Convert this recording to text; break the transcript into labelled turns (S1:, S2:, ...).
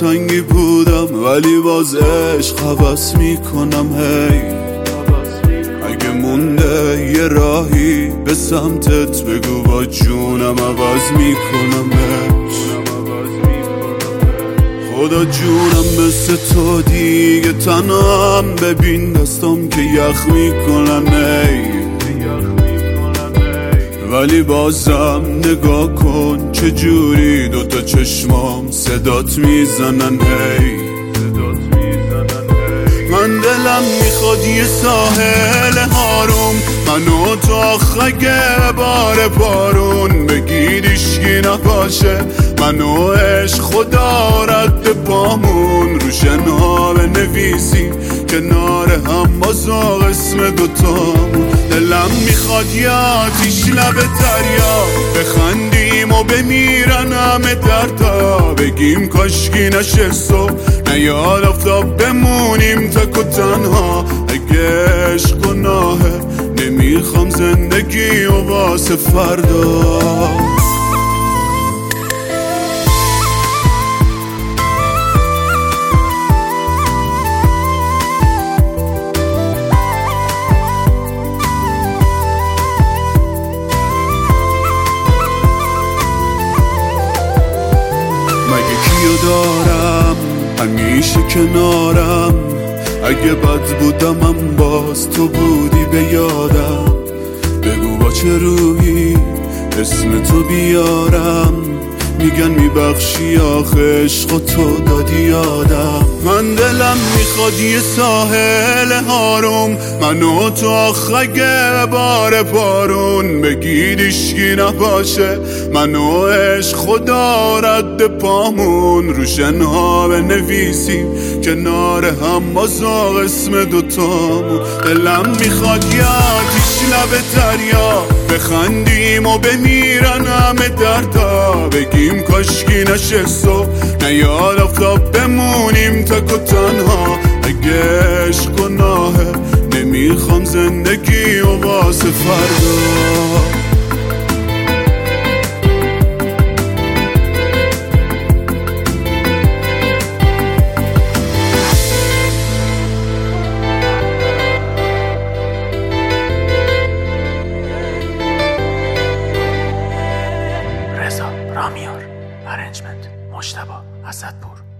S1: دلتنگی بودم ولی باز عشق حوض میکنم. هی اگه مونده یه راهی به سمتت بگو با جونم عوض میکنمش. خدا جونم مثل تو دیگه تنهام، ببین دستام که یخ میکنن. ولی بازم نگاه کن چجوری دوتا چشمام صدات میزنن. هی من دلم میخواد یه ساحل هاروم، منو تو آخه بار بارون بگید اشکی نباشه، منو عشق خدا رد پامون رو شنا بنویسیم کنار هم باز اسم دوتامون. دلم میخواد یه آتیش لب دریا بخندیم و بمیرن همه دردا، بگیم کاشکی نشه صبح نیاد آفتاب بمونیم تک و تنها. اگه عشق گناهه نمیخوام زندگی و واسه فردا. مگه کیو دارم همیشه کنارم، اگه بد بودم هم باز تو بودی به یادم. بگو با چه روحی اسم تو بیارم، میگن میبخشی آخه عشق تو دادی یادم. من دلم میخواد یه ساحل هاروم، منو تو آخه بار بارون بگید اشکی نباشه، منو عشق خدا رد پامون رو شنا بنویسیم کنار هم باز اسم دوتامون. دلم میخواد یه آتیش لب دریا بخندیم و بمیرن همه دردا، بگیم کاشکی نشه صبح نیاد آفتاب بمونیم تک و تنها. اگه عشق گناهه نمیخوام زندگی و واسه فردا.
S2: رامیار ارنجمنت مجتبی اسدپور.